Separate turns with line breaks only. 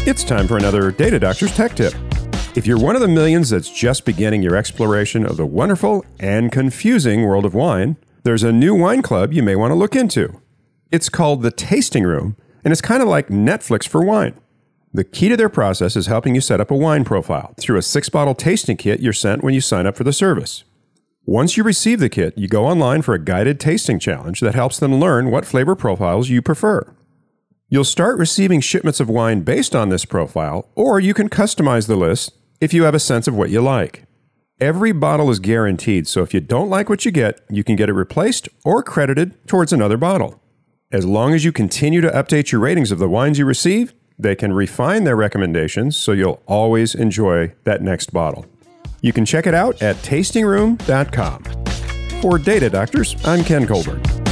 It's time for another Data Doctor's Tech Tip. If you're one of the millions that's just beginning your exploration of the wonderful and confusing world of wine, there's a new wine club you may want to look into. It's called The Tasting Room, and it's kind of like Netflix for wine. The key to their process is helping you set up a wine profile through a 6-bottle tasting kit you're sent when you sign up for the service. Once you receive the kit, you go online for a guided tasting challenge that helps them learn what flavor profiles you prefer. You'll start receiving shipments of wine based on this profile, or you can customize the list if you have a sense of what you like. Every bottle is guaranteed, so if you don't like what you get it replaced or credited towards another bottle. As long as you continue to update your ratings of the wines you receive, they can refine their recommendations so you'll always enjoy that next bottle. You can check it out at tastingroom.com. For Data Doctors, I'm Ken Colburn.